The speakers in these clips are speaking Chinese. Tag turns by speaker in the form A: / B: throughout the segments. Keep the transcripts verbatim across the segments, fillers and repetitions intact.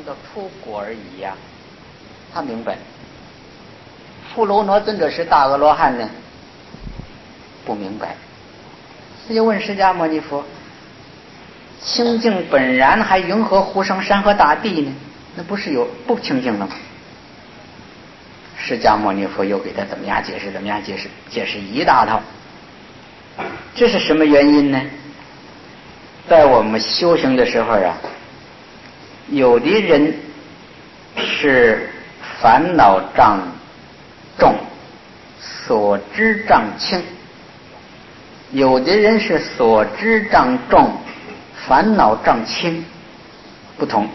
A: 到出果而已呀、啊。他明白。富楼那尊者是大阿罗汉呢，不明白。他就问释迦牟尼佛：清净本然，还云何呼生山河大地呢？那不是有不清净了吗？释迦牟尼佛又给他怎么样解释，怎么样解释，解释一大套。这是什么原因呢？在我们修行的时候啊，有的人是烦恼障重，所知障轻；有的人是所知障重，烦恼障轻，不同。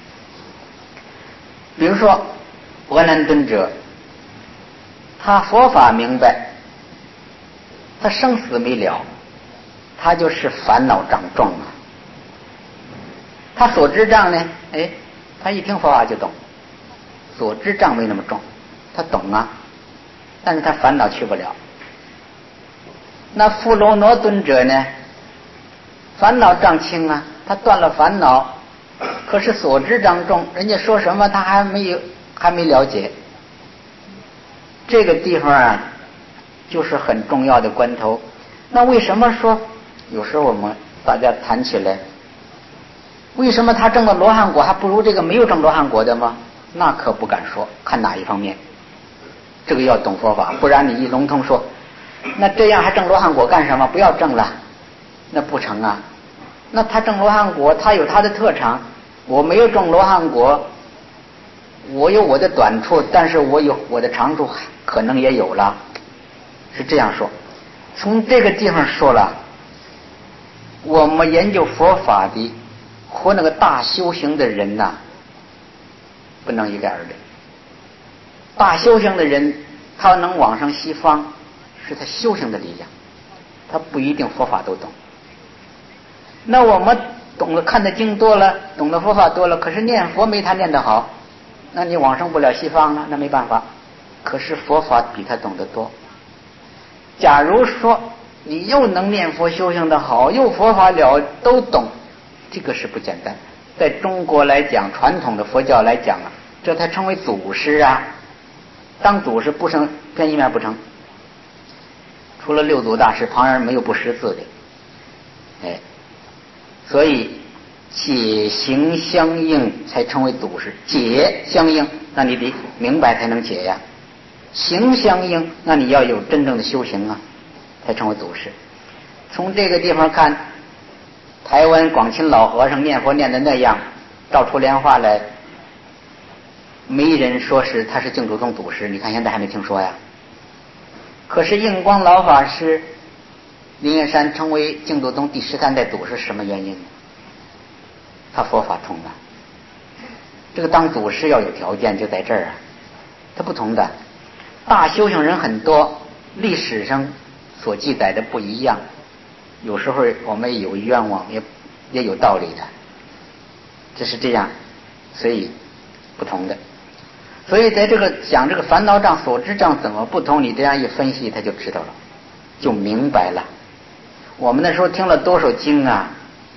A: 比如说阿难尊者，他佛法明白，他生死没了，他就是烦恼障重啊。他所知障呢，哎，他一听佛法就懂，所知障没那么重，他懂啊，但是他烦恼去不了。那富楼那尊者呢，烦恼障轻啊，他断了烦恼，可是所知障重，人家说什么他还没有还没了解。这个地方啊，就是很重要的关头。那为什么说有时候我们大家谈起来，为什么他证了罗汉果还不如这个没有证罗汉果的吗？那可不敢说，看哪一方面。这个要懂佛法，不然你一笼统说，那这样还证罗汉果干什么？不要证了，那不成啊。那他证罗汉果，他有他的特长，我没有证罗汉果，我有我的短处，但是我有我的长处，可能也有了，是这样说。从这个地方说了，我们研究佛法的和那个大修行的人呐、啊，不能一概而论。大修行的人，他能往上西方，是他修行的力量，他不一定佛法都懂。那我们懂得看的经多了，懂得佛法多了，可是念佛没他念得好，那你往生不了西方了，那没办法。可是佛法比他懂得多。假如说你又能念佛修行的好，又佛法了都懂，这个是不简单。在中国来讲，传统的佛教来讲啊，这才称为祖师啊。当祖师不成偏一面不成，除了六祖大师，旁人没有不识字的。哎，所以解行相应才称为祖师。解相应，那你得明白才能解呀。行相应，那你要有真正的修行啊，才成为祖师。从这个地方看，台湾广钦老和尚念佛念的那样，照出莲花来，没人说是他是净土宗祖师，你看现在还没听说呀。可是印光老法师灵岩山成为净土宗第十三代祖师，什么原因？他佛法通了。这个当祖师要有条件，就在这儿啊，他不同的。大修行人很多，历史上所记载的不一样，有时候我们也有冤枉，也也有道理的，这是这样，所以不同的。所以在这个讲这个烦恼障、所知障怎么不同，你这样一分析，他就知道了，就明白了。我们那时候听了多少经啊，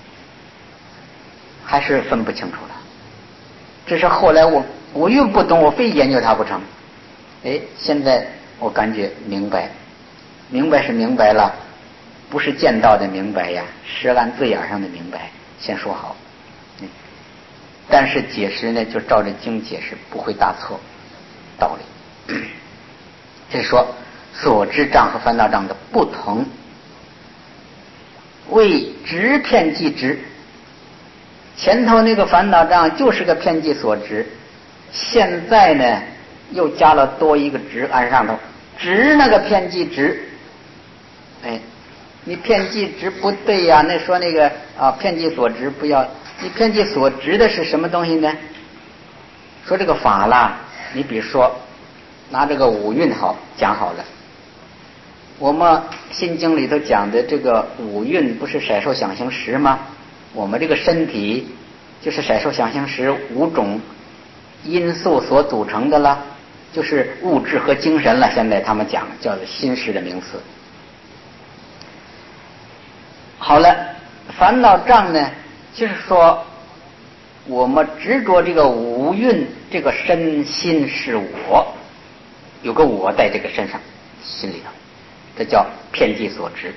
A: 还是分不清楚了。这是后来我我又不懂，我非研究它不成。哎，现在我感觉明白，明白是明白了，不是见到的明白呀，是按字眼上的明白。先说好，嗯，但是解释呢，就照着经解释，不会大错道理。这是说所知障和烦恼障的不同。为执遍计执，前头那个烦恼障就是个遍计所执，现在呢又加了多一个执按上头，执那个遍计执，哎，你遍计执不对呀、啊，那说那个啊遍计所执不要，你遍计所执的是什么东西呢？说这个法啦，你比如说拿这个五蕴好讲好了，我们心经里头讲的这个五蕴不是色受想行识吗？我们这个身体就是色受想行识五种因素所组成的了，就是物质和精神了。现在他们讲叫做心识的名词。好了，烦恼障呢，就是说我们执着这个五蕴，这个身心是我，有个我在这个身上心里头，这叫遍计所执。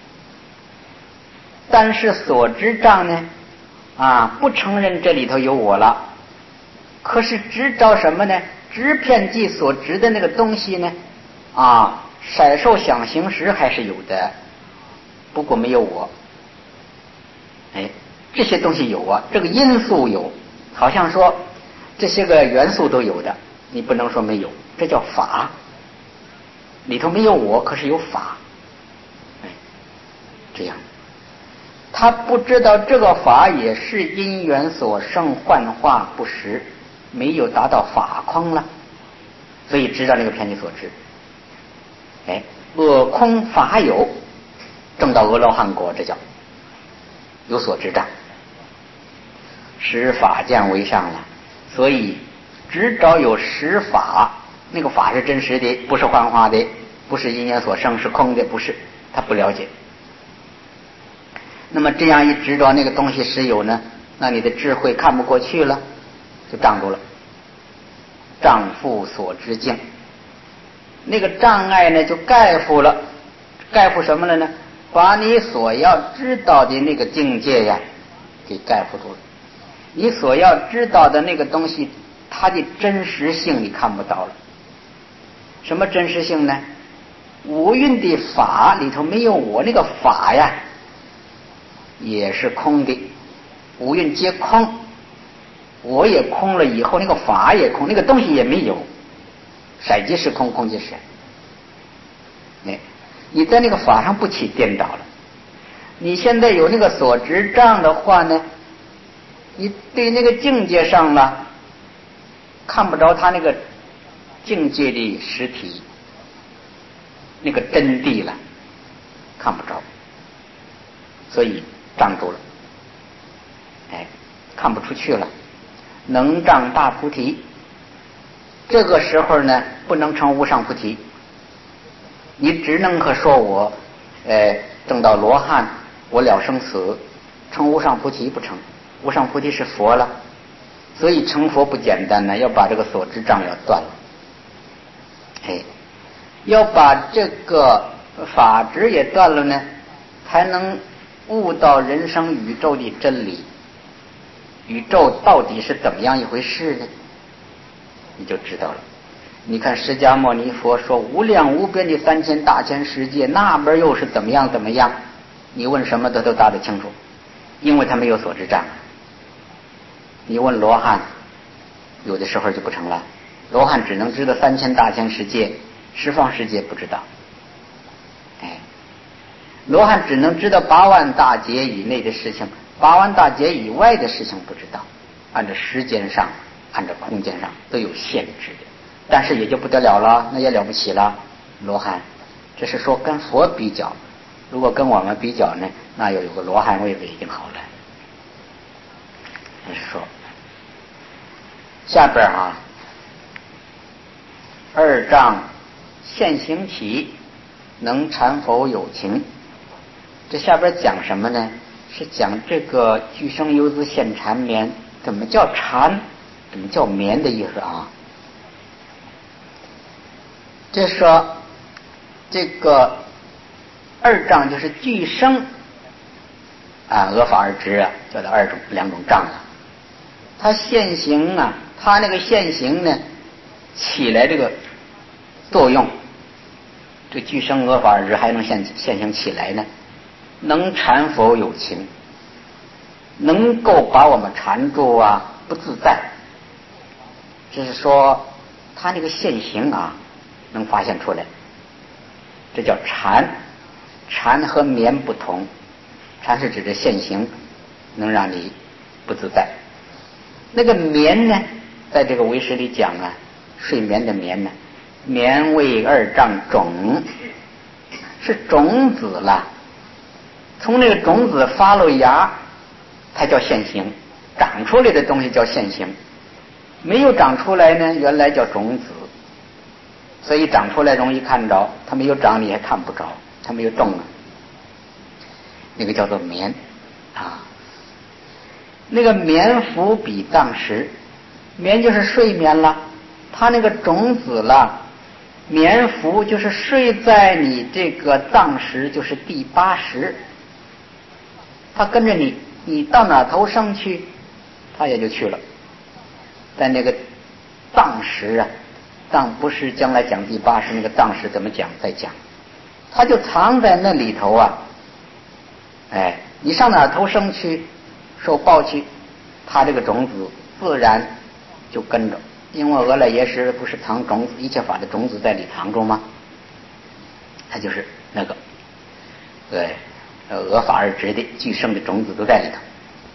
A: 但是所知障呢啊，不承认这里头有我了，可是执着什么呢？执遍计所执的那个东西呢啊，色受想行识还是有的，不过没有我。哎，这些东西有啊，这个因素有，好像说这些个元素都有的，你不能说没有，这叫法。里头没有我，可是有法。哎，这样他不知道这个法也是因缘所生，幻化不实，没有达到法空了，所以知道那个遍计所知。哎，我空法有，证到阿罗汉果，这叫有所知障，实法见为上了。所以只找有实法，那个法是真实的，不是幻化的，不是因缘所生，是空的，不是，他不了解。那么这样一执着那个东西实有呢，那你的智慧看不过去了，就障住了。障缚所知境，那个障碍呢就盖覆了，盖覆什么了呢？把你所要知道的那个境界呀给盖覆住了。你所要知道的那个东西，它的真实性你看不到了。什么真实性呢？五蕴的法里头没有我，那个法呀也是空的，五蕴皆空，我也空了以后，那个法也空，那个东西也没有，色即是空，空即是哎，你在那个法上不起颠倒了。你现在有那个所执障的话呢，你对那个境界上了看不着他那个境界的实体，那个真谛了看不着，所以障住了，哎，看不出去了。能障大菩提，这个时候呢不能成无上菩提，你只能可说我呃证到罗汉，我了生死，成无上菩提不成。无上菩提是佛了，所以成佛不简单呢，要把这个所知障要断了，哎，要把这个法执也断了呢，才能悟到人生宇宙的真理。宇宙到底是怎么样一回事呢？你就知道了。你看释迦牟尼佛说无量无边的三千大千世界，那边又是怎么样怎么样，你问什么他都答得清楚，因为他没有所知障。你问罗汉有的时候就不成了，罗汉只能知道三千大千世界，十方世界不知道。哎，罗汉只能知道八万大劫以内的事情，八万大劫以外的事情不知道，按照时间上按照空间上都有限制的，但是也就不得了了，那也了不起了。罗汉这是说跟佛比较，如果跟我们比较呢，那要有个罗汉位置已经好了。这是说下边啊，二障现行起，能缠否有情。这下边讲什么呢？是讲这个俱生游子现缠绵，怎么叫缠，怎么叫绵的意思啊。这说这个二障就是俱生啊，讹法而执啊，叫做二种两种障啊。它现行啊，它那个现行呢起来这个作用，这俱生讹法而执还能现现行起来呢，能缠否有情，能够把我们缠住啊，不自在。就是说它那个现行啊能发现出来，这叫缠。缠和眠不同，缠是指的现行能让你不自在，那个眠呢在这个唯识里讲啊，睡眠的眠呢，眠为二障种，是种子了，从那个种子发了芽，它叫现行，长出来的东西叫现行，没有长出来呢原来叫种子，所以长出来容易看着，它没有长你还看不着，它没有动啊，那个叫做眠啊。 那个眠伏比当时，眠就是睡眠了，它那个种子了，眠伏就是睡在你这个当时，就是第八识，它跟着你，你到哪投生去，它也就去了。但那个当时啊，当不是将来讲第八识那个当时怎么讲再讲，它就藏在那里头啊。哎，你上哪投生去，受报去，它这个种子自然就跟着，因为俄来耶识不是藏种子，一切法的种子在里藏中吗？它就是那个对俄法二执的具生的种子都在里头。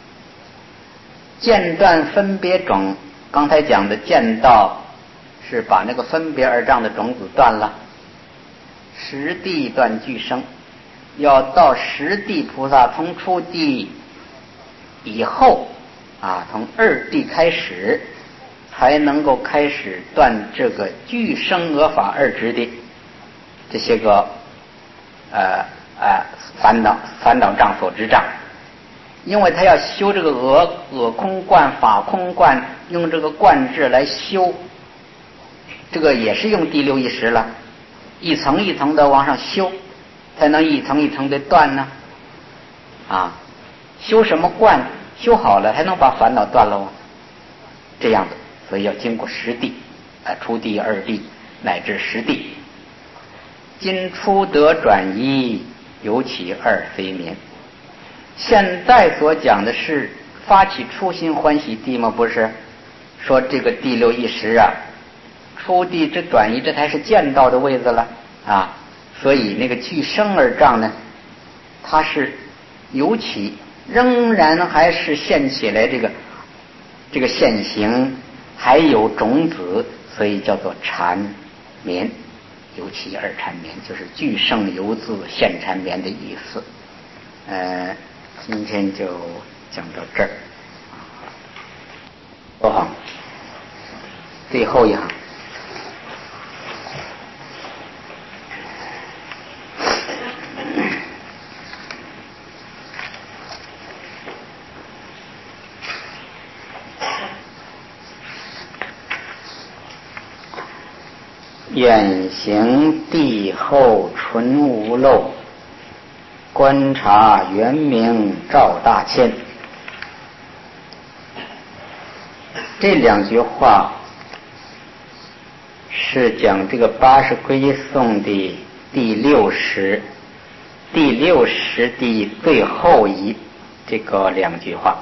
A: 间断分别种，刚才讲的间道是把那个分别二障的种子断了，十地断具生，要到十地菩萨从初地以后啊，从二地开始才能够开始断这个具生俄法二执的这些个呃呃烦恼烦恼障所知障。因为他要修这个俄俄空观法空观，用这个观智来修，这个也是用第六意识了，一层一层的往上修，才能一层一层的断呢。啊，修什么观？修好了还能把烦恼断了吗？这样的，所以要经过十地，啊，初地、二地乃至十地。今初得转依，尤其二非眠。现在所讲的是发起初心欢喜地吗？不是，说这个第六意识啊，初地之转移，这才是见到的位置了啊。所以那个具生二障呢，它是尤其仍然还是现起来这个这个现行，还有种子，所以叫做缠绵。尤其二缠绵就是具生犹自现缠绵的意思。呃。今天就讲到这儿，多行，最后一行。远行地后纯无漏，观察圆明照大千。这两句话是讲这个八识归一颂的第六识，第六识的最后一这个两句话。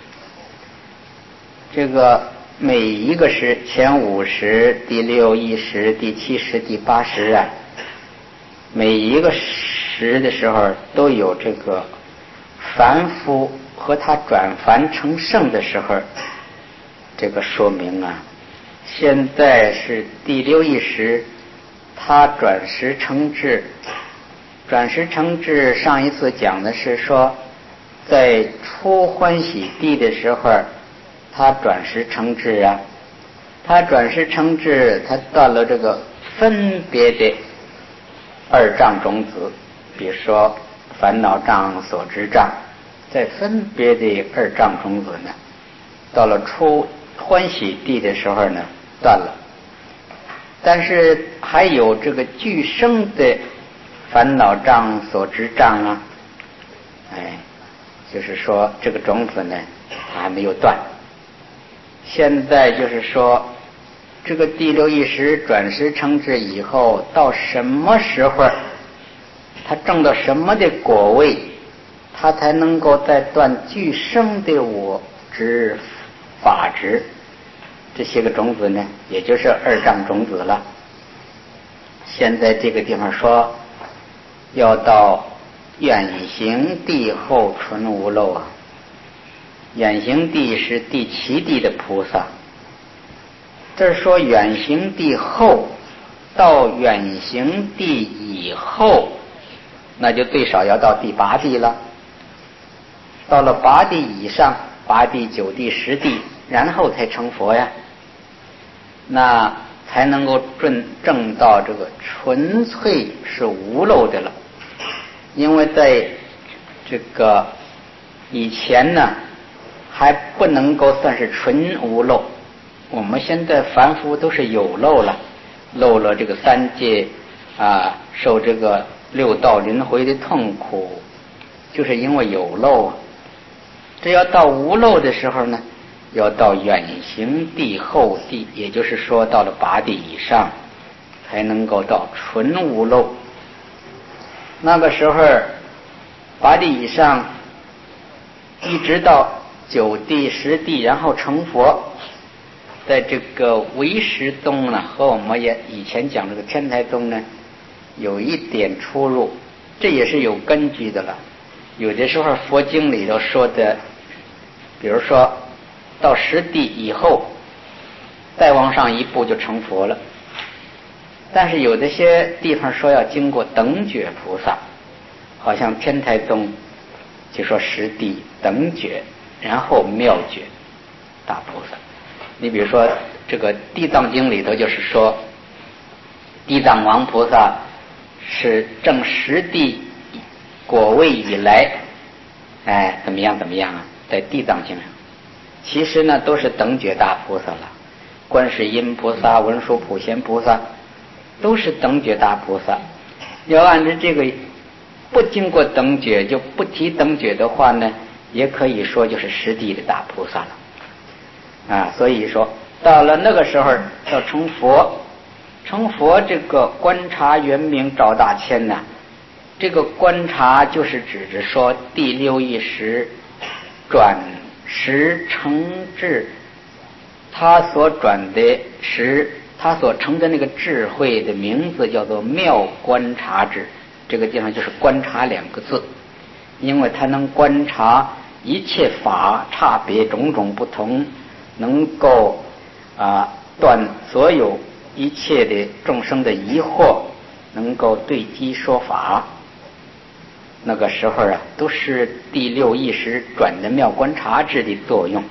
A: 这个每一个识，前五识、第六意识、第七识、第八识啊，每一个识的时候都有这个凡夫和他转凡成圣的时候，这个说明啊。现在是第六意识，他转识成智，转识成智。上一次讲的是说，在初欢喜地的时候，他转识成智啊，他转识成智，他断了这个分别的二障种子，比如说烦恼障、所知障，在分别的二障种子呢，到了初欢喜地的时候呢，断了。但是还有这个具生的烦恼障、所知障啊，哎，就是说这个种子呢，它还没有断。现在就是说，这个第六意识转识成智以后，到什么时候，他证到什么的果位，他才能够再断具生的我执、法执这些个种子呢？也就是二障种子了。现在这个地方说，要到远行地后纯无漏啊。远行地是第七地的菩萨，这是说远行地后到远行地以后，那就最少要到第八地了。到了八地以上，八地、九地、十地，然后才成佛呀，那才能够证证到这个纯粹是无漏的了。因为在这个以前呢， 还不能够算是纯无漏。我们现在凡夫都是有漏了，漏了这个三界啊，受这个六道轮回的痛苦，就是因为有漏啊。这要到无漏的时候呢，要到远行地后地，也就是说到了八地以上，才能够到纯无漏。那个时候八地以上，一直到九地十地，然后成佛。在这个唯识宗呢，和我们也以前讲这个天台宗呢，有一点出入，这也是有根据的了。有的时候佛经里头说的，比如说到十地以后，再往上一步就成佛了。但是有的些地方说要经过等觉菩萨，好像天台宗就说十地等觉，然后妙觉大菩萨。你比如说这个地藏经里头就是说，地藏王菩萨是正十地果位以来，哎，怎么样怎么样啊，在地藏经上。其实呢都是等觉大菩萨了，观世音菩萨、文殊普贤菩萨都是等觉大菩萨。要按照这个不经过等觉，就不提等觉的话呢，也可以说就是十地的大菩萨了啊。所以说到了那个时候要成佛，成佛这个观察圆明照大千呢，这个观察就是指着说第六意识转识成智，他所转的识，他所成的那个智慧的名字叫做妙观察智。这个地方就是观察两个字，因为他能观察一切法差别种种不同，能够啊断所有一切的众生的疑惑，能够对机说法。那个时候啊，都是第六意识转的妙观察智的作用。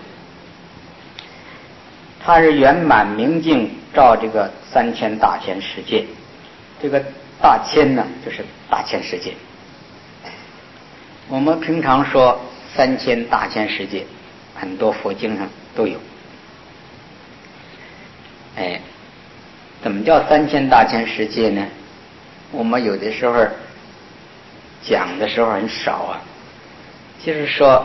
A: 它是圆满明净照这个三千大千世界，这个大千呢就是大千世界。我们平常说三千大千世界，很多佛经上都有。哎，怎么叫三千大千世界呢？我们有的时候讲的时候很少啊，就是说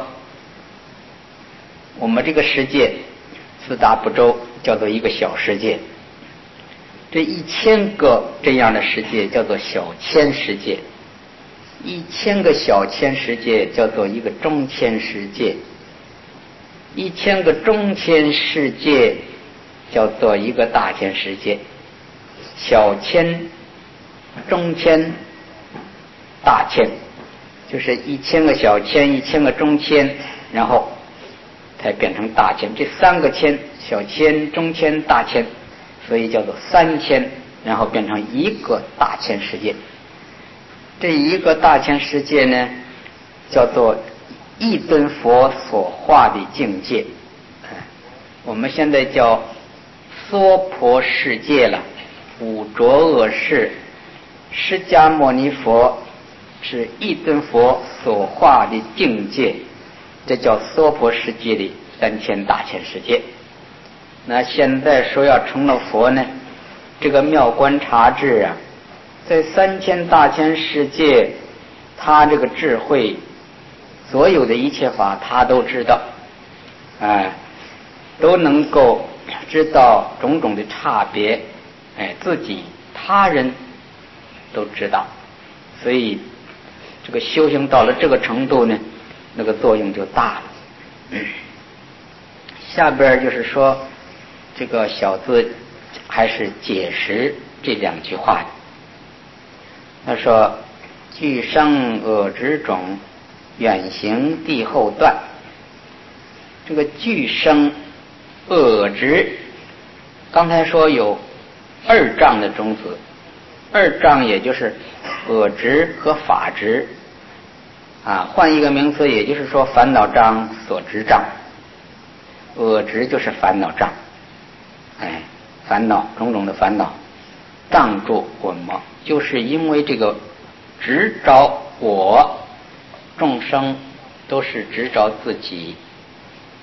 A: 我们这个世界四大部洲叫做一个小世界，这一千个这样的世界叫做小千世界，一千个小千世界叫做一个中千世界，一千个中千世界叫做一个大千世界。小千、中千、大千，就是一千个小千，一千个中千，然后才变成大千。这三个千，小千、中千、大千，所以叫做三千，然后变成一个大千世界。这一个大千世界呢，叫做一尊佛所化的境界，我们现在叫娑婆世界了。五浊恶世，释迦牟尼佛是一尊佛所化的境界，这叫娑婆世界的三千大千世界。那现在说要成了佛呢，这个妙观察智啊，在三千大千世界，他这个智慧，所有的一切法他都知道，哎，都能够知道种种的差别，哎，自己他人都知道，所以这个修行到了这个程度呢，那个作用就大了。嗯、下边就是说，这个小字还是解释这两句话的。他说：“具生恶之种，远行地后断。”这个具生恶执，刚才说有二障的种子，二障也就是恶执和法执啊，换一个名词，也就是说烦恼障、所执障。恶执就是烦恼障，哎，烦恼种种的烦恼障住我们，就是因为这个执着我，众生都是执着自己，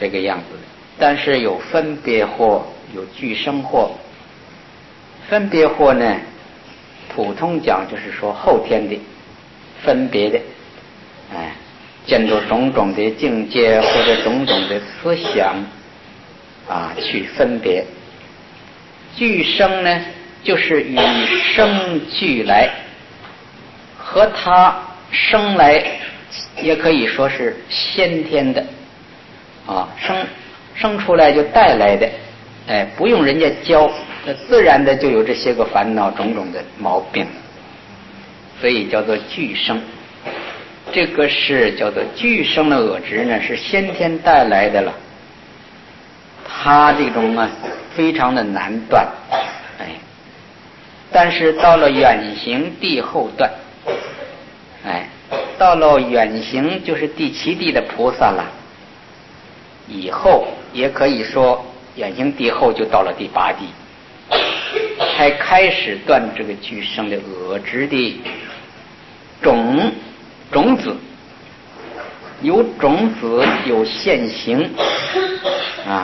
A: 这个样子的。但是有分别惑，有俱生惑。分别惑呢，普通讲就是说后天的分别的，哎，见着种种的境界或者种种的思想啊，去分别。俱生呢，就是与生俱来，和它生来也可以说是先天的啊，生生出来就带来的，哎，不用人家教，自然的就有这些个烦恼种种的毛病，所以叫做俱生。这个是叫做俱生的恶执呢，是先天带来的了，它这种呢非常的难断，哎，但是到了远行地后断，哎，到了远行就是第七地的菩萨了，以后也可以说远行地后就到了第八地，才开始断这个俱生的恶执的种种子。有种子有现行啊，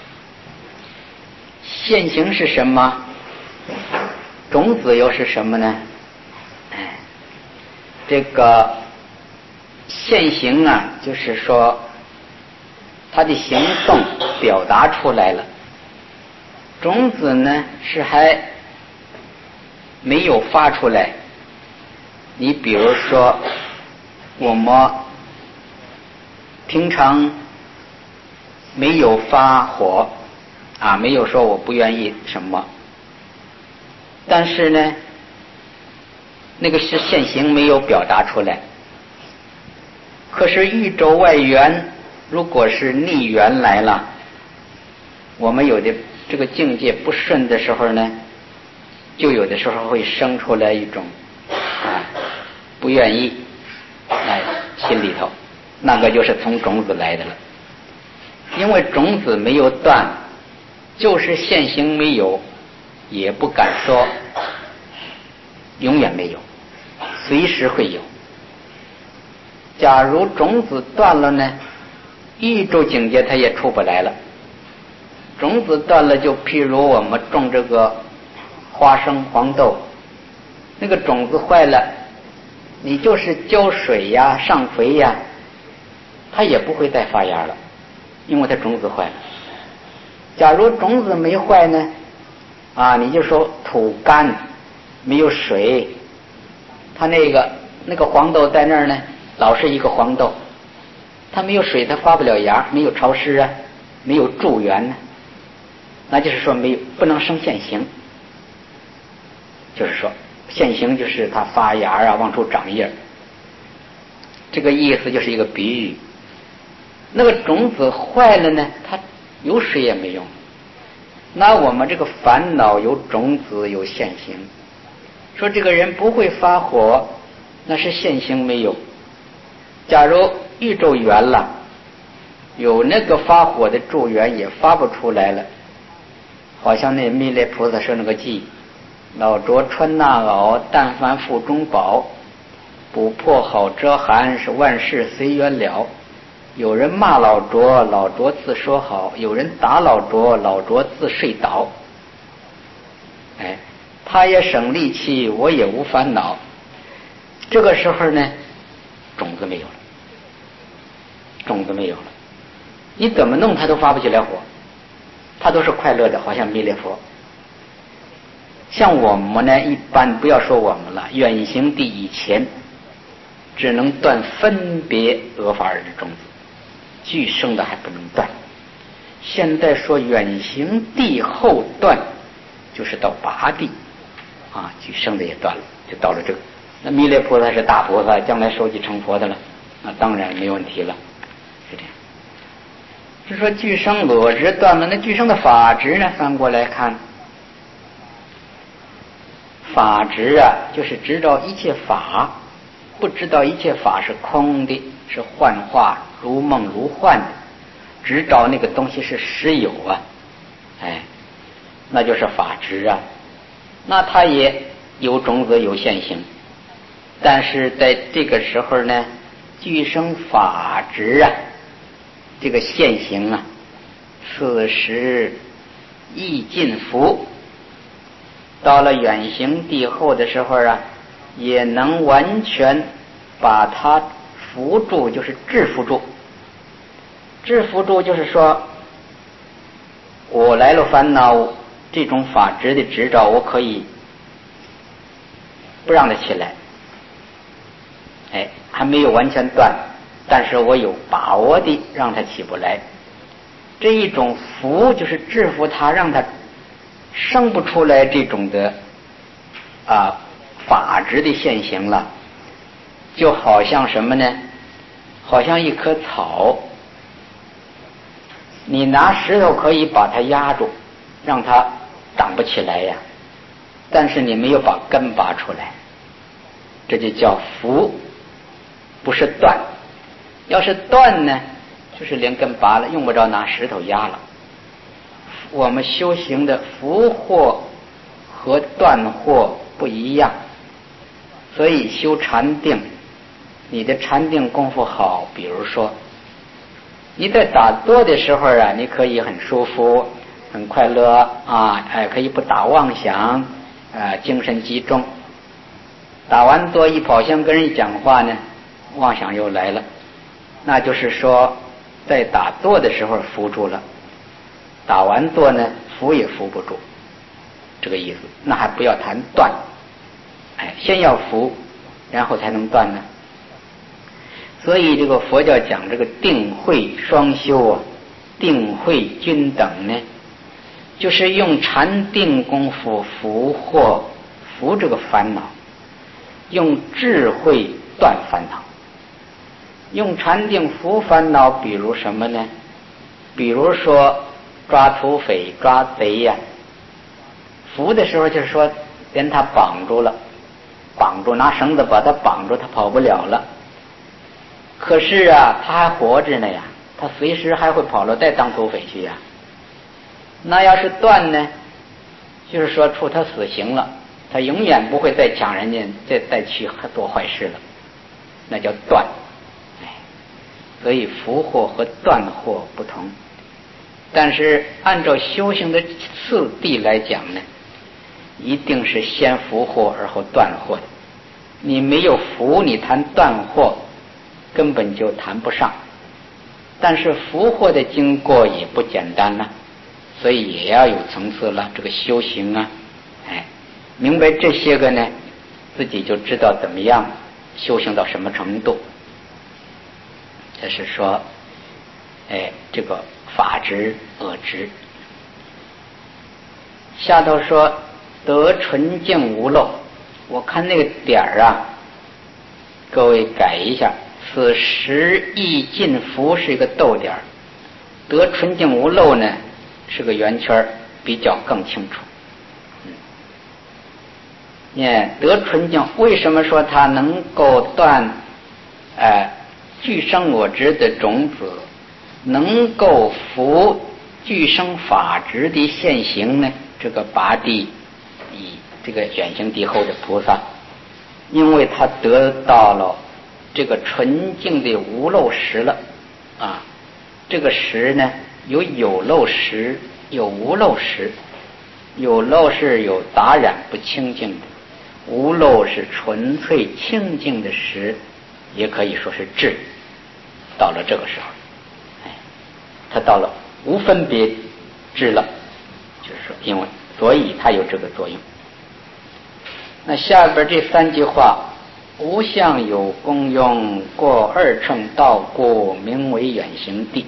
A: 现行是什么？种子又是什么呢？哎，这个现行啊，就是说它的行动表达出来了。种子呢是还没有发出来。你比如说我们平常没有发火啊，没有说我不愿意什么，但是呢那个是现行没有表达出来。可是宇宙外缘如果是逆缘来了，我们有的这个境界不顺的时候呢，就有的时候会生出来一种啊不愿意，哎，心里头那个就是从种子来的了。因为种子没有断，就是现行没有，也不敢说永远没有，随时会有。假如种子断了呢，宇宙境界它也出不来了。种子断了，就譬如我们种这个花生黄豆，那个种子坏了，你就是浇水呀上肥呀，它也不会再发芽了，因为它种子坏了。假如种子没坏呢，啊，你就说土干没有水，它那个那个黄豆在那儿呢，老是一个黄豆，它没有水它发不了芽，没有潮湿啊，没有助缘呢，那就是说没有不能生现行。就是说现行就是它发芽啊，往出长叶，这个意思就是一个比喻。那个种子坏了呢，它有水也没用。那我们这个烦恼有种子有现行，说这个人不会发火，那是现行没有。假如宇宙圆了，有那个发火的助缘也发不出来了。好像那弥勒菩萨说那个偈，老拙穿那袄，但凡腹中饱，补破好遮寒，是万事随缘了。有人骂老拙，老拙自说好；有人打老拙，老拙自睡倒。哎，他也省力气，我也无烦恼。这个时候呢，种子没有了，种子没有了，你怎么弄它都发不起来火，它都是快乐的，好像弥勒佛。像我们呢，一般不要说我们了，远行地以前只能断分别恶法尔的种子，俱生的还不能断。现在说远行地后断，就是到八地啊，俱生的也断了，就到了这个。那弥勒菩萨是大菩萨，将来收集成佛的了，那当然没问题了，是这样。是说俱生恶执断了，那俱生的法执呢？翻过来看，法执啊，就是知道一切法，不知道一切法是空的，是幻化，如梦如幻的，知道那个东西是实有啊，哎，那就是法执啊。那它也有种子有现行，但是在这个时候呢，俱生法执啊， 这个现行啊，此时亦尽伏。到了远行地后的时候啊，也能完全把它扶住，就是制服住。制服住就是说，我来了烦恼，这种法执的执照，我可以不让它起来。哎，还没有完全断，但是我有把握的让它起不来。这一种服就是制服它，让它生不出来这种的啊法执的现行了。就好像什么呢？好像一棵草，你拿石头可以把它压住，让它长不起来呀，但是你没有把根拔出来，这就叫服，不是断。要是断呢，就是连根拔了，用不着拿石头压了。我们修行的伏惑和断惑不一样，所以修禅定，你的禅定功夫好，比如说你在打坐的时候啊，你可以很舒服很快乐啊，哎，可以不打妄想，呃，精神集中。打完坐一跑向跟人讲话呢，妄想又来了，那就是说在打坐的时候扶住了，打完坐呢扶也扶不住，这个意思。那还不要谈断，哎，先要扶，然后才能断呢。所以这个佛教讲这个定慧双修啊，定慧均等呢，就是用禅定功夫伏惑伏这个烦恼，用智慧断烦恼。用禅定伏烦恼，比如什么呢？比如说抓土匪抓贼呀、啊，伏的时候就是说连他绑住了，绑住拿绳子把他绑住，他跑不了了。可是啊，他还活着呢呀，他随时还会跑了再当土匪去呀。那要是断呢，就是说处他死刑了，他永远不会再抢人家，再再去做坏事了，那叫断。哎，所以伏惑和断惑不同，但是按照修行的次第来讲呢，一定是先伏惑而后断惑的。你没有伏，你谈断惑根本就谈不上。但是伏惑的经过也不简单了，所以也要有层次了。这个修行啊，哎，明白这些个呢，自己就知道怎么样修行到什么程度。这是说，哎，这个法执恶执。下头说得纯净无漏，我看那个点儿啊，各位改一下。此时亦尽伏是一个逗点，得纯净无漏呢是个圆圈，比较更清楚。嗯，耶，得纯净，为什么说它能够断呃具生我执的种子，能够伏具生法执的现行呢？这个拔地以这个远行地后的菩萨，因为他得到了这个纯净的无漏识了啊。这个识呢，有有漏识，有无漏识。有漏是有杂染不清净的，无漏是纯粹清净的识，也可以说是智。到了这个时候，哎，他到了无分别智了，就是说，因为所以它有这个作用。那下边这三句话，无相有功用，过二乘道过，名为远行地。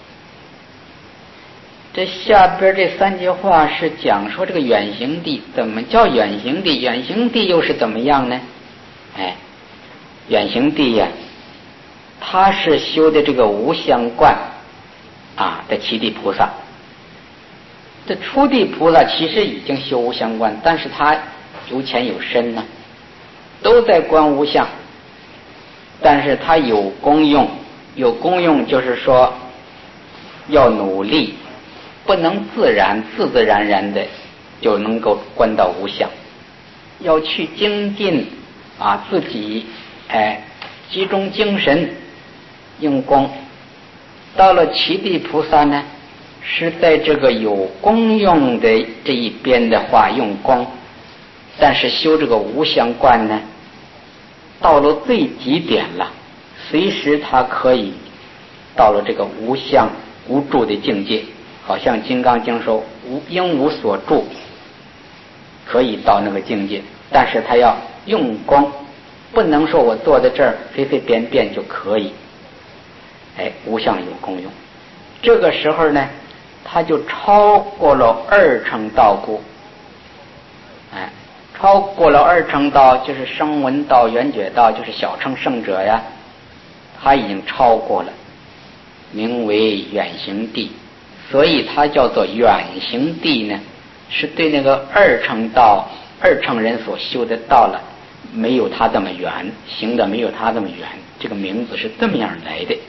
A: 这下边这三句话是讲说这个远行地怎么叫远行地，远行地又是怎么样呢？哎，远行地呀、啊，他是修的这个无相观啊的七地菩萨。这初地菩萨其实已经修无相观，但是他有浅有深呢，都在观无相，但是他有功用，有功用就是说要努力，不能自然自自然然的就能够观到无相，要去精进啊自己，哎，集中精神用功， 到了七地菩萨呢，是在这个有功用的这一边的话用功，但是修这个无相观呢，到了最极点了，随时他可以到了这个无相无住的境界，好像金刚经说无应无所住，可以到那个境界，但是他要用功，不能说我坐在这儿随随便便就可以。哎，无相有功用，这个时候呢，他就超过了二乘道故。哎，超过了二乘道，就是声闻道、缘觉道，就是小乘圣者呀，他已经超过了，名为远行地。所以它叫做远行地呢，是对那个二乘道、二乘人所修的道了，没有他这么远，行的没有他这么远，这个名字是这么样来的。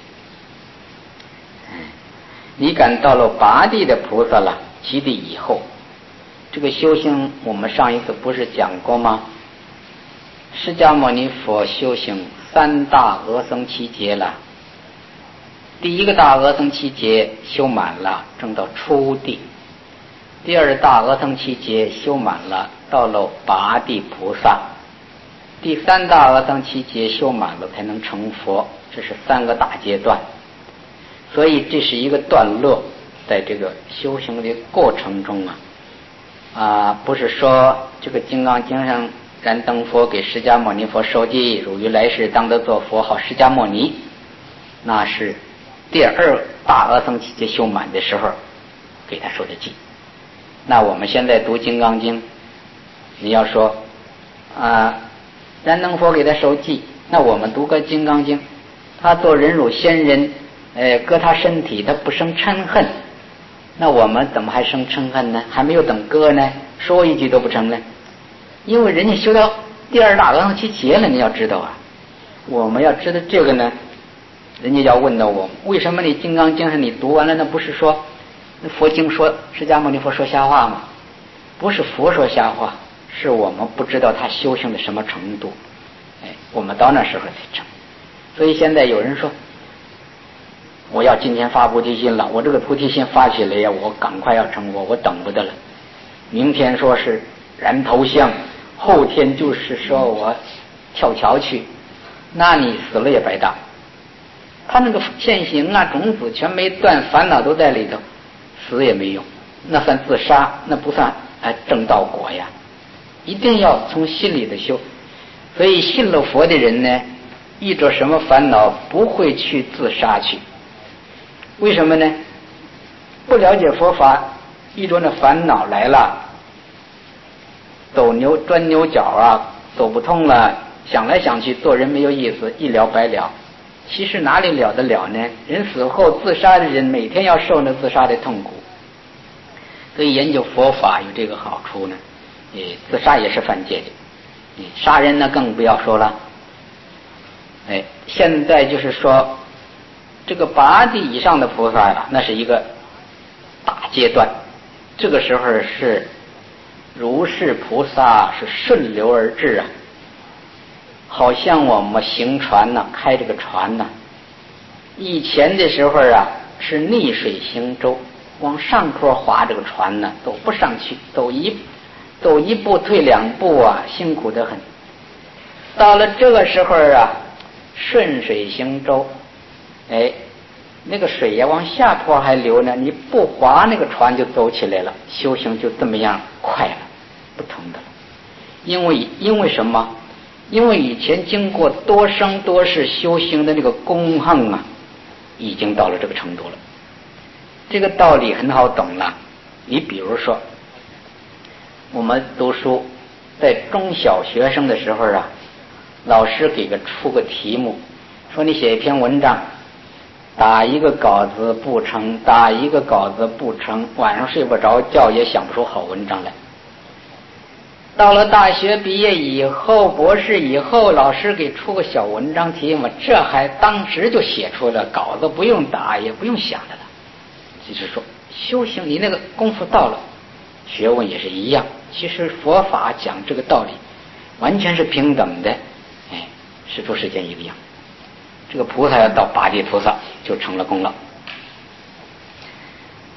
A: 你感到了八地的菩萨了，七地以后，这个修行我们上一次不是讲过吗？释迦牟尼佛修行三大阿僧祇劫了，第一个大阿僧祇劫修满了，证到初地；第二大阿僧祇劫修满了，到了八地菩萨；第三大阿僧祇劫修满了才能成佛。这是三个大阶段。所以这是一个段落，在这个修行的过程中啊，啊，不是说这个金刚经上燃灯佛给释迦牟尼佛授记，汝于来世当得做佛号释迦牟尼，那是第二大阿僧祇劫修满的时候给他授的记。那我们现在读金刚经，你要说啊，燃灯佛给他授记，那我们读个金刚经，他做忍辱仙人，呃，割他身体，他不生嗔恨，那我们怎么还生嗔恨呢？还没有等割呢，说一句都不成呢？因为人家修到第二大阿僧祇劫了，你要知道啊。我们要知道这个呢，人家要问到我，为什么你金刚经上你读完了，那不是说那佛经说释迦牟尼佛说瞎话吗？不是佛说瞎话，是我们不知道他修行的什么程度。哎，我们到那时候才成。所以现在有人说，我要今天发菩提心了，我这个菩提心发起来呀，我赶快要成佛，我等不得了。明天说是燃头香，后天就是说我跳桥去，那你死了也白搭。他那个现行啊，种子全没断，烦恼都在里头，死也没用，那算自杀，那不算哎正道果呀。一定要从心里的修。所以信了佛的人呢，遇着什么烦恼不会去自杀去。为什么呢？不了解佛法，遇着那烦恼来了，走牛钻牛角啊，走不通了，想来想去做人没有意思，一了百了。其实哪里了得了呢？人死后自杀的人每天要受那自杀的痛苦。所以研究佛法有这个好处呢，诶，自杀也是犯戒的，杀人呢更不要说了。哎，现在就是说这个八地以上的菩萨呀，那是一个大阶段。这个时候是如是菩萨是顺流而至啊，好像我们行船呢、啊，开这个船呢、啊，以前的时候啊是逆水行舟，往上坡划这个船呢，走不上去，走一走一步退两步啊，辛苦得很。到了这个时候啊，顺水行舟，哎，那个水呀往下坡还流呢，你不划那个船就走起来了，修行就这么样快了，不同的了。因为因为什么？因为以前经过多生多世修行的那个功行啊，已经到了这个程度了。这个道理很好懂了。你比如说，我们读书在中小学生的时候啊，老师给个出个题目，说你写一篇文章，打一个稿子不成，打一个稿子不成，晚上睡不着觉也想不出好文章来。到了大学毕业以后，博士以后，老师给出个小文章题目，这还当时就写出了，稿子不用打也不用想的了。就是说修行你那个功夫到了，学问也是一样。其实佛法讲这个道理完全是平等的，哎，是出世间一个样。这个菩萨要到八地菩萨就成了功了。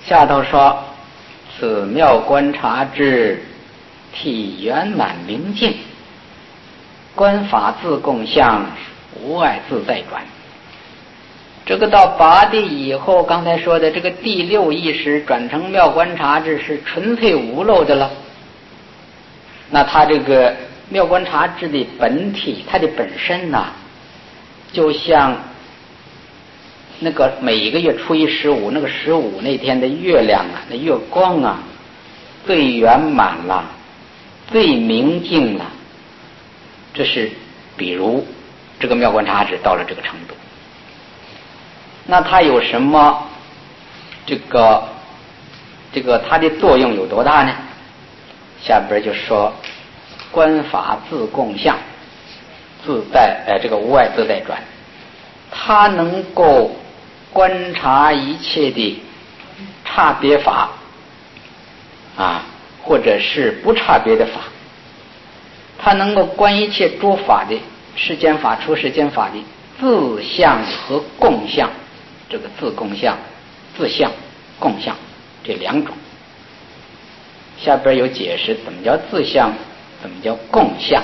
A: 下头说，此妙观察之体圆满明净，观法自共相，无碍自在转。这个到八地以后，刚才说的这个第六意识转成妙观察智是纯粹无漏的了。那他这个妙观察智的本体，它的本身呢、啊，就像那个每一个月初一十五，那个十五那天的月亮啊，那月光啊，最圆满了，最明净了。这是比如这个妙观察智到了这个程度。那它有什么这个这个它的作用有多大呢？下边就说观法自共相，自在呃这个无碍自在转，它能够观察一切的差别法啊，或者是不差别的法，它能够观一切诸法的世间法、出世间法的自相和共相。这个自共相、自相、共相这两种，下边有解释怎么叫自相，怎么叫共相。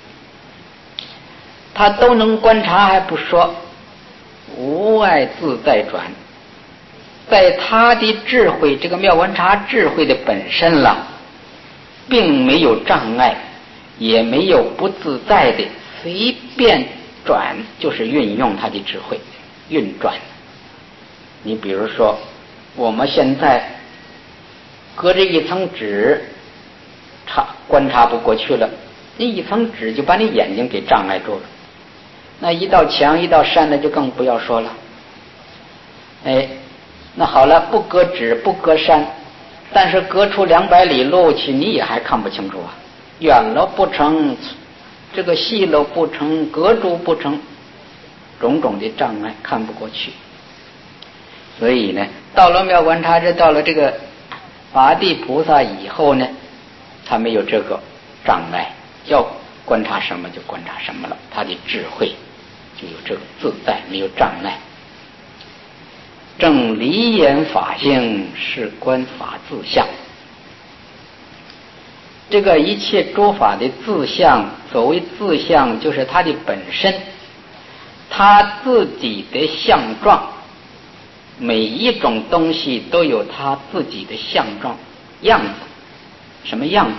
A: 他都能观察还不说，无碍自在转，在他的智慧，这个妙观察智慧的本身了，并没有障碍，也没有不自在的，随便转就是运用他的智慧运转。你比如说我们现在隔着一层纸察观察不过去了，那一层纸就把你眼睛给障碍住了，那一道墙一道山的就更不要说了。哎，那好了，不隔纸不隔山，但是隔出两百里路去你也还看不清楚啊，远了不成，这个细了不成，隔住不成，种种的障碍看不过去。所以呢，到了妙观察智，到了这个八地菩萨以后呢，他没有这个障碍，要观察什么就观察什么了，他的智慧就有这个自在，没有障碍。正离言法性，是观法自相。这个一切诸法的自相，所谓自相就是它的本身，它自己的相状，每一种东西都有它自己的相状样子。什么样子？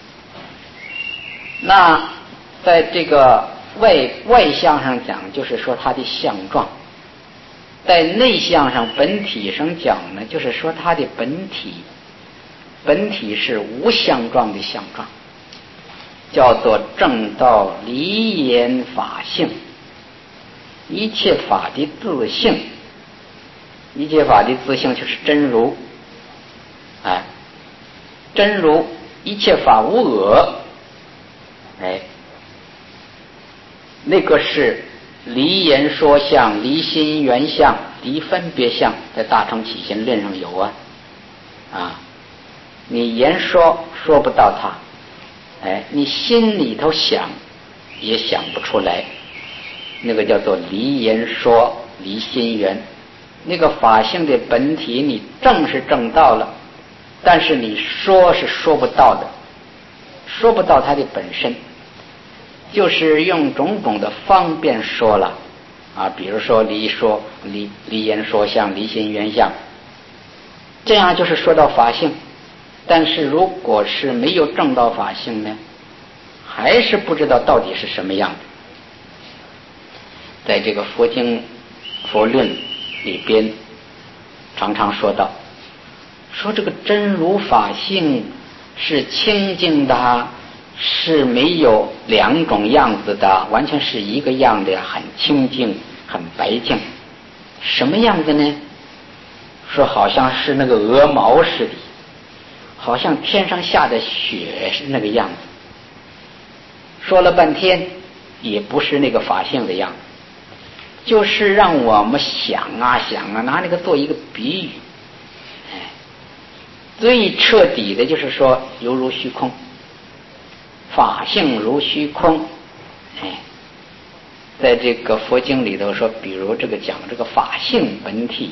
A: 那在这个外外相上讲，就是说它的相状；在内相上本体上讲呢，就是说它的本体。本体是无相状的相状，叫做正道离言法性，一切法的自性。一切法的自性就是真如，哎，真如一切法无我，哎，那个是离言说相、离心缘相、离分别相，在大乘起心论上有啊，啊，你言说说不到它，哎，你心里头想也想不出来，那个叫做离言说、离心缘。那个法性的本体你证是证到了，但是你说是说不到的，说不到它的本身，就是用种种的方便说了啊，比如说离说离离言说相、离心缘相，这样就是说到法性。但是如果是没有证到法性呢，还是不知道到底是什么样的。在这个佛经佛论里边常常说到，说这个真如法性是清净的，是没有两种样子的，完全是一个样的，很清净很白净。什么样子呢？说好像是那个鹅毛似的，好像天上下的雪是那个样子。说了半天也不是那个法性的样子，就是让我们想啊想啊，拿那个做一个比喻。哎，最彻底的就是说犹如虚空，法性如虚空。哎，在这个佛经里头说，比如这个讲这个法性本体呀、啊，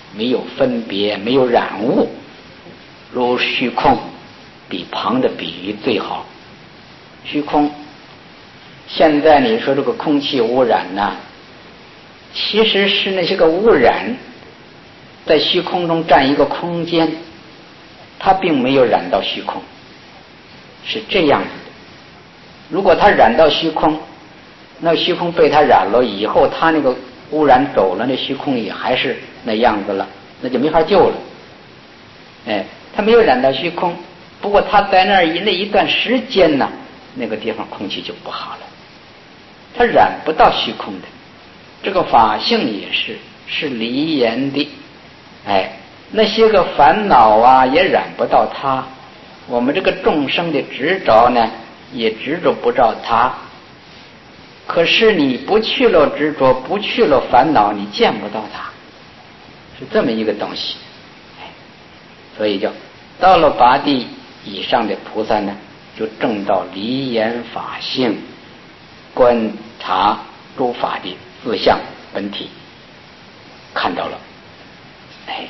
A: 没有分别，没有染物，如虚空，比旁的比喻最好。虚空，现在你说这个空气污染呢、啊，其实是那些个污染在虚空中占一个空间，它并没有染到虚空，是这样子的。如果它染到虚空，那虚空被它染了以后，它那个污染走了，那虚空也还是那样子了，那就没法救了。哎，它没有染到虚空，不过它在那儿那一段时间呢，那个地方空气就不好了，它染不到虚空的。这个法性也是是离言的，哎，那些个烦恼啊也染不到它，我们这个众生的执着呢也执着不着它。可是你不去了执着，不去了烦恼，你见不到它，是这么一个东西。所以就到了八地以上的菩萨呢，就证到离言法性，观察诸法的自相本体，看到了。哎，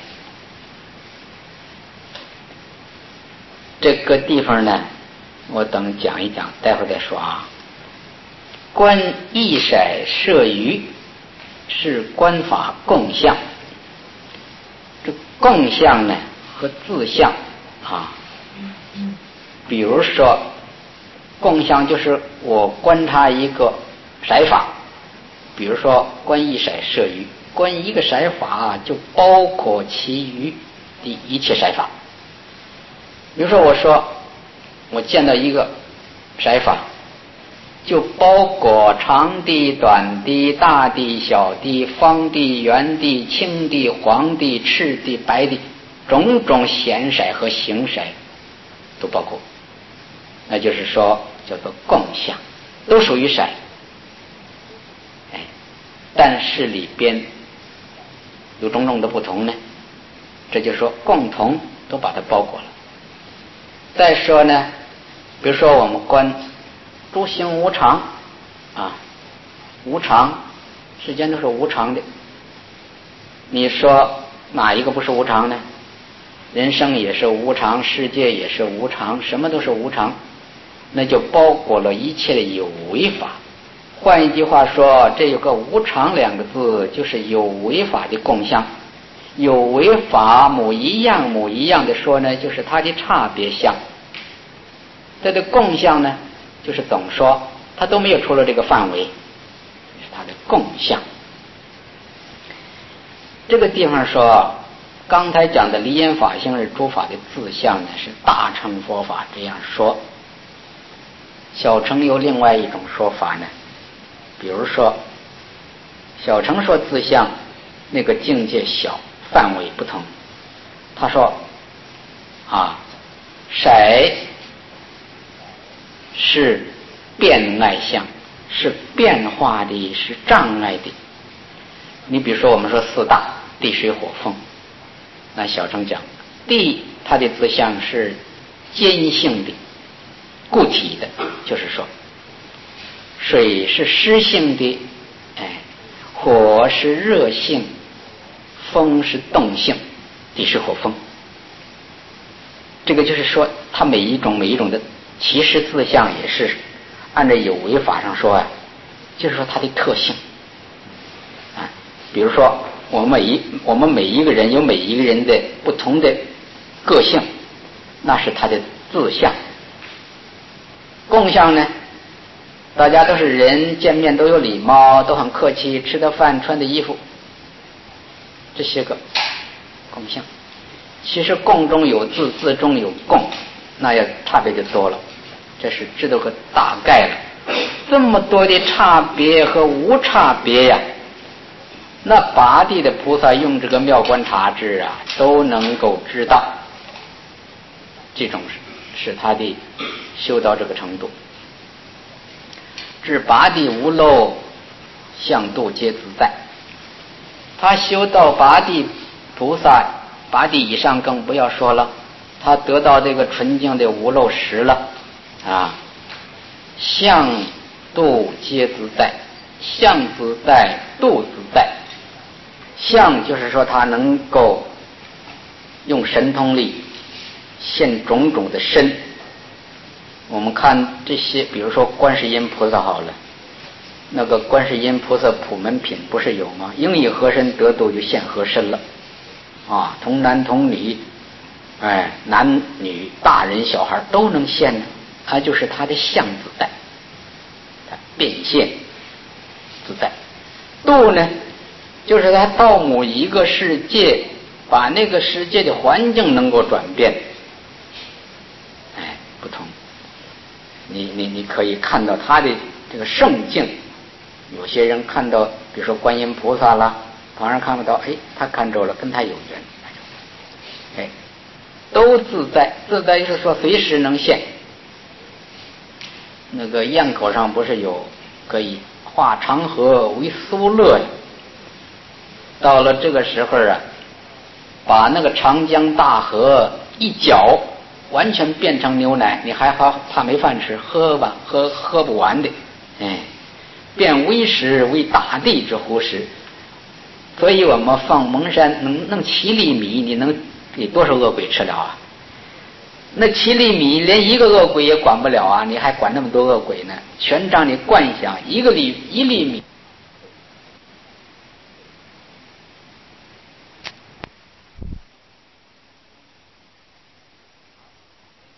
A: 这个地方呢，我等讲一讲，待会儿再说啊。观一色摄于是观法共相，这共相呢和自相啊，比如说共相就是我观察一个色法，比如说观一色摄于，观一个色法就包括其余的一切色法。比如说我说我见到一个色法，就包括长地、短地、大地、小地、方地、圆地、青地、黄地、赤地、白地，种种显色和形色都包括，那就是说叫做共相，都属于色。哎，但是里边有种种的不同呢，这就是说共同都把它包裹了。再说呢，比如说我们观诸行无常啊，无常，世间都是无常的。你说哪一个不是无常呢？人生也是无常，世界也是无常，什么都是无常，那就包括了一切的有为法。换一句话说，这有个无常两个字，就是有为法的共相。有为法某一样某一样的说呢，就是它的差别相。它的共相呢，就是总说它都没有出了这个范围，是它的共相。这个地方说刚才讲的离言法性是诸法的自相呢，是大乘佛法这样说。小乘有另外一种说法呢，比如说小乘说自相，那个境界小，范围不同。他说啊，色是变碍相，是变化的，是障碍的。你比如说我们说四大地水火风，那小乘讲地它的自相是坚性的固体的，就是说水是湿性的，哎，火是热性，风是动性，地水火风。这个就是说它每一种每一种的其实自相也是按照有为法上说啊，就是说它的特性啊。比如说我们每一我们每一个人有每一个人的不同的个性，那是他的自相。共相呢，大家都是人，见面都有礼貌，都很客气，吃的饭穿的衣服，这些个共相。其实共中有自，自中有共，那要差别就多了。这是知道个大概了。这么多的差别和无差别呀，那八地的菩萨用这个妙观察智啊，都能够知道。这种是他的修到这个程度。至八地无漏，相度皆自在。他修到八地菩萨，八地以上更不要说了，他得到这个纯净的无漏识了啊，相度皆自在，相自在，度自在。 相就是说他能够用神通力现种种的身。我们看这些，比如说观世音菩萨好了，那个观世音菩萨普门品不是有吗？应以何身得度就现何身了啊，童男童女，哎，男女大人小孩都能现的，他就是他的相自在，他变现自在。度呢，就是他到某一个世界，把那个世界的环境能够转变，哎，不同。你你你可以看到他的这个圣境，有些人看到，比如说观音菩萨啦，旁人看不到，哎，他看着了，跟他有缘，哎，都自在。自在就是说随时能现。那个堰口上不是有可以化长河为苏乐，到了这个时候啊，把那个长江大河一搅，完全变成牛奶，你还好怕没饭吃，喝吧，喝喝不完的，哎，变为食为大地之乎食。所以我们放蒙山能弄七粒米，你能给多少恶鬼吃了啊？那七粒米连一个恶鬼也管不了啊，你还管那么多恶鬼呢？全让你灌想一个粒一粒米。